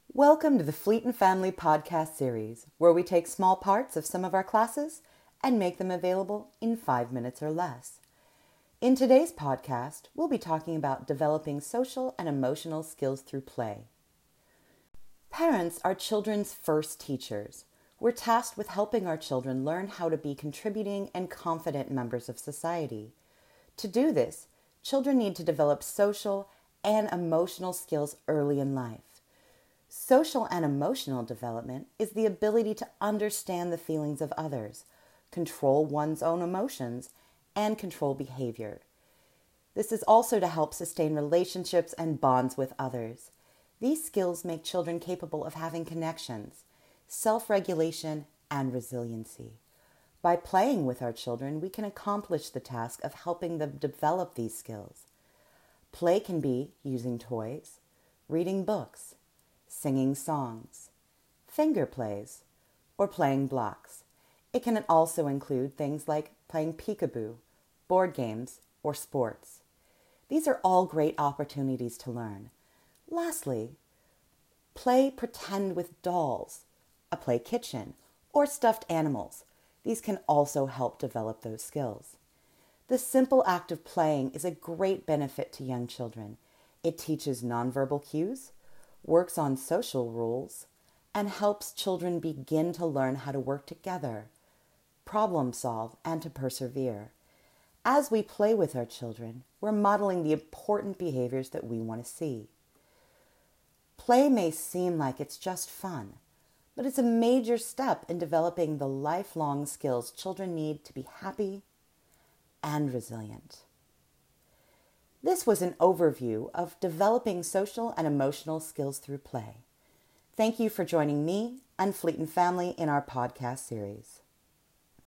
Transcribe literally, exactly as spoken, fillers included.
Welcome to the Fleet and Family podcast series, where we take small parts of some of our classes and make them available in five minutes or less. In today's podcast, we'll be talking about developing social and emotional skills through play. Parents are children's first teachers. We're tasked with helping our children learn how to be contributing and confident members of society. To do this, children need to develop social and emotional skills early in life. Social and emotional development is the ability to understand the feelings of others, control one's own emotions, and control behavior. This is also to help sustain relationships and bonds with others. These skills make children capable of having connections, self-regulation, and resiliency. By playing with our children, we can accomplish the task of helping them develop these skills. Play can be using toys, reading books, singing songs, finger plays, or playing blocks. It can also include things like playing peekaboo, board games, or sports. These are all great opportunities to learn. Lastly, play pretend with dolls, a play kitchen, or stuffed animals. These can also help develop those skills. The simple act of playing is a great benefit to young children. It teaches nonverbal cues, works on social rules, and helps children begin to learn how to work together, problem solve, and to persevere. As we play with our children, we're modeling the important behaviors that we want to see. Play may seem like it's just fun, but it's a major step in developing the lifelong skills children need to be happy and resilient. This was an overview of developing social and emotional skills through play. Thank you for joining me and Fleet and Family in our podcast series.